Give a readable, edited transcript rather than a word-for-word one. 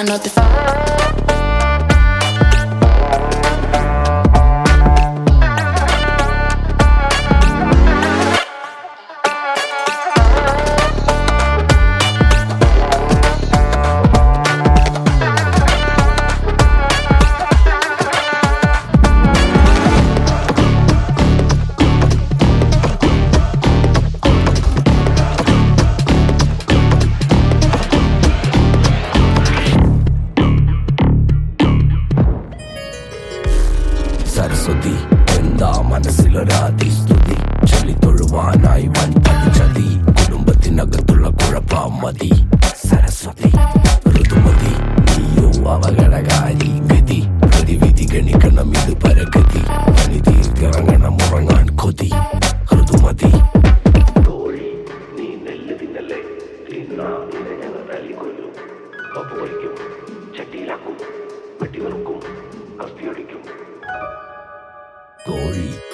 notte fa. Saraswati എന്താ മനസ്സിലൊരാതി സ്തുതി ചൊല്ലി തൊഴുവാനായി വൻ പതിച്ചതി കുടുംബത്തിനകത്തുള്ള കുഴപ്പം മതി സരസ്വതി ഋതുമതി നീയോ അവഗണകാരി ഗതി പ്രതിവിധി ഗണിക്കണം ഇത് പരഗതി പണി തീർത്തിറങ്ങണം ഉറങ്ങാൻ കൊതി ഋതുമതി തോഴി നീ നെല്ല് തിന്നല്ലേ തിന്നാ നിന്നെ ഞങ്ങൾ തല്ലിക്കൊല്ലും കപ്പ് വയ്ക്കും ചട്ടിയിലാക്കും വെട്ടിവെറുക്കും കസ്തിയടിക്കും തോഴി